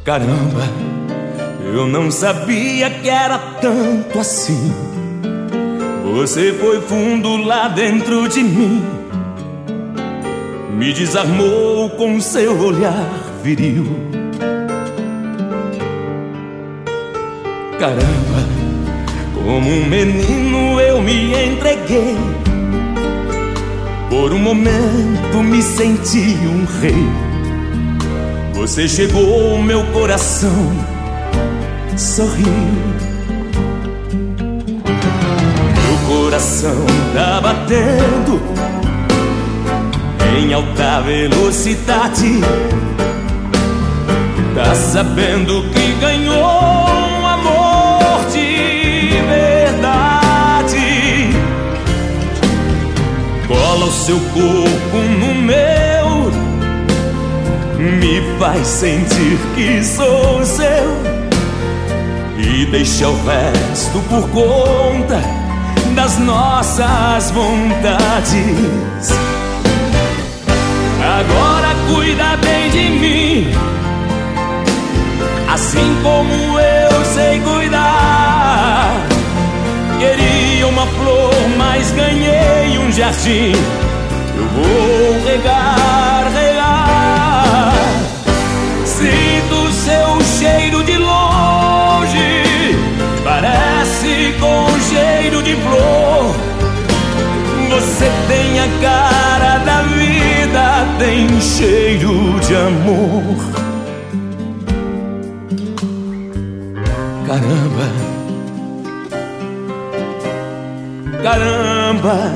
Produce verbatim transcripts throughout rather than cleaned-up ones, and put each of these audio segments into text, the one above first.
Caramba, eu não sabia que era tanto assim. Você foi fundo lá dentro de mim, me desarmou com seu olhar viril. Caramba, como um menino eu me entreguei. Por um momento me senti um rei. Você chegou, meu coração sorriu. Meu coração tá batendo em alta velocidade. Tá sabendo que ganhou um amor de verdade. Cola o seu corpo no meu, me faz sentir que sou seu, e deixa o resto por conta das nossas vontades. Agora cuida bem de mim, assim como eu sei cuidar. Queria uma flor, mas ganhei um jardim. Eu vou regar, regar. Sinto seu cheiro de longe, parece com cheiro de flor. Você tem a cara da vida, tem cheiro de amor. Caramba, caramba.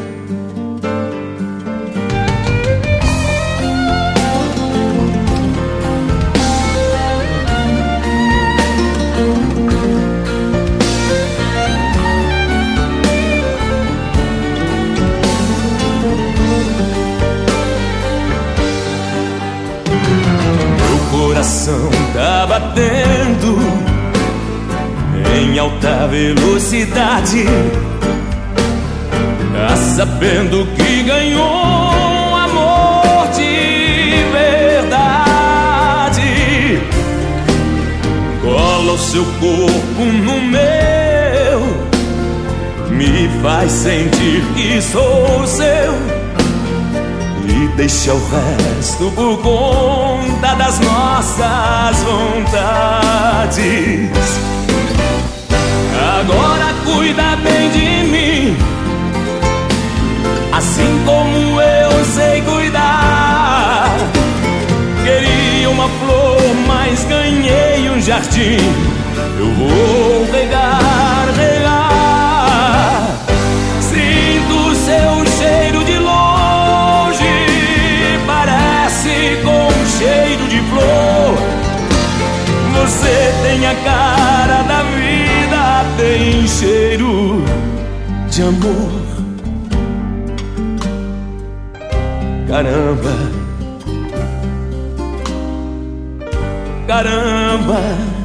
Meu coração tá batendo em alta velocidade. Tá sabendo que ganhou um amor de verdade. Cola o seu corpo no meu, me faz sentir que sou seu, e deixa o resto por conta das nossas vontades. Agora cuida bem de mim, assim como eu sei cuidar. Queria uma flor, mas ganhei um jardim. Eu vou regar, regar. Sinto seu cheiro de longe, parece com cheiro de flor. Você tem a cara da vida, tem cheiro de amor. Caramba, caramba.